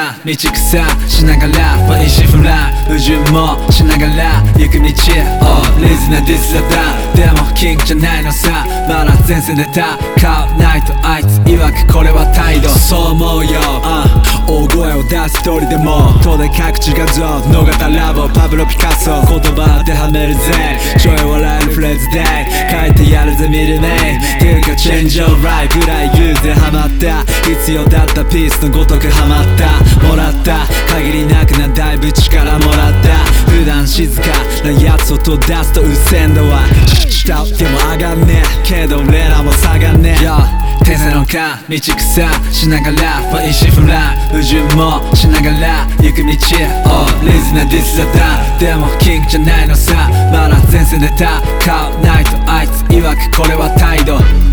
間道草しながら一心不乱矛盾もしながら行く道レズなディスラだでもキングじゃないのさまだ前線で戦うないとあいつ曰くこれは態度そう思うよ大声を出す一人でも東大各地画像野方ラボパブロピカソ言葉当てはめるぜちょい笑えるフレーズで書いてやるぜ見るねていうかチェンジオーライぐらい言うぜハマった必要だったピースのごとくハマったもらった限りなくなだいぶ力もらった普段静かなやつ音出すとうっせんだわ下でも上がんねえけど俺らも下がんねえ天才の間道草しながら一心不乱矛盾もしながら行く道レズなディスラだでもキングじゃないのさまだ前線で戦うないとあいつ曰くこれは態度